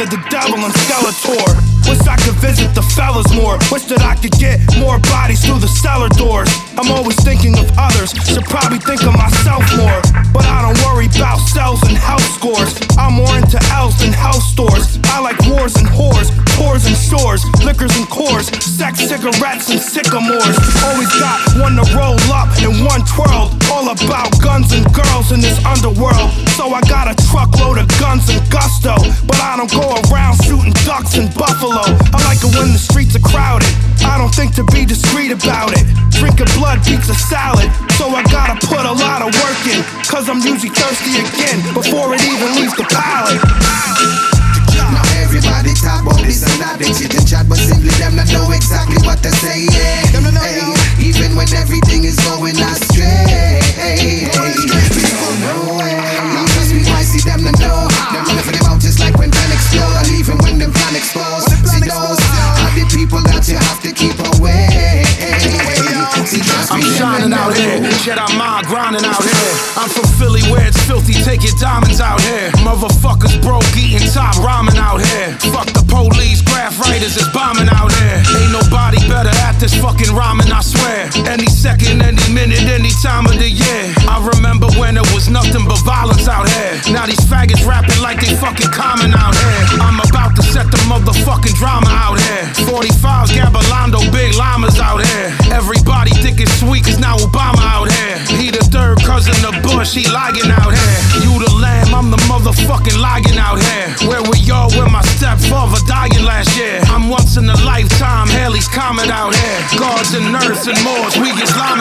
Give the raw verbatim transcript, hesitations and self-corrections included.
of the devil and Skeletor. Wish I could visit the fellas more. Wish that I could get more bodies through the cellar doors. I'm always thinking of others, should probably think of myself more. But I don't worry about cells and health scores. I'm more into L's than health stores. I like wars and whores, tours and shores, liquors and cores, sex, cigarettes and sycamores. Always got one to roll up and one twirl. All about guns and girls in this underworld. So I got a truckload of guns and gusto, but I don't go around shooting ducks and buffalo. I like it when the streets are crowded. I don't think to be discreet about it. Drinking blood beats a salad, so I gotta put a lot of work in. Cause I'm usually thirsty again before it even leaves the palate. Now everybody talk about this and that, they chit and chat, but simply them not know exactly what they're saying. Hey, even when everything is going astray, hey, people know it. Trust me, I see them to know. Them running for them out just like when plan explode, and even when them plan expose. See those are the people that you have to keep away. See, trust me, I'm shining out here, shit I'm mind grinding out here. I'm from Philly where it's filthy, take your diamonds out here. Motherfuckers broke eating top ramen out here. Fuck the police, graph writers is bombing out here. Ain't nobody better at this fucking rhyming, I swear. Any second, any minute, any time of the year. I remember when it was nothing but violence out here. Now these faggots rapping like they fucking common out here. I'm about to set the motherfucking drama out here. forty-fives, Gabalando, big llamas out here. Everybody think it's sweet cause now Obama out here. He the third cousin of Bush, he lying out here. You the lamb, I'm the motherfucking lion out here. Where were y'all when my stepfather dying last year? I'm once in a lifetime, Haley's Comet out here. Guards and nerds and Moors, we Islam